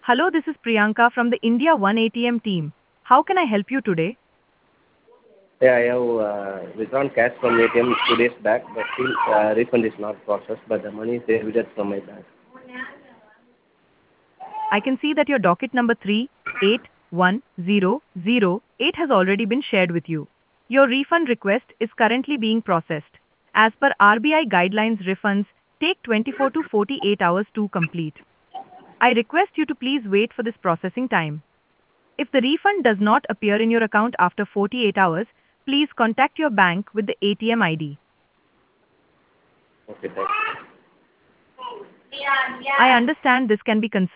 Hello, this is Priyanka from the India One ATM team. How can I help you today? Yeah, I have withdrawn cash from ATM 2 days back, but still refund is not processed, but the money is debited from my bank. I can see that your docket number 381008 has already been shared with you. Your refund request is currently being processed. As per RBI guidelines, refunds take 24 to 48 hours to complete. I request you to please wait for this processing time. If the refund does not appear in your account after 48 hours, please contact your bank with the ATM ID. Okay, thanks. I understand this can be considered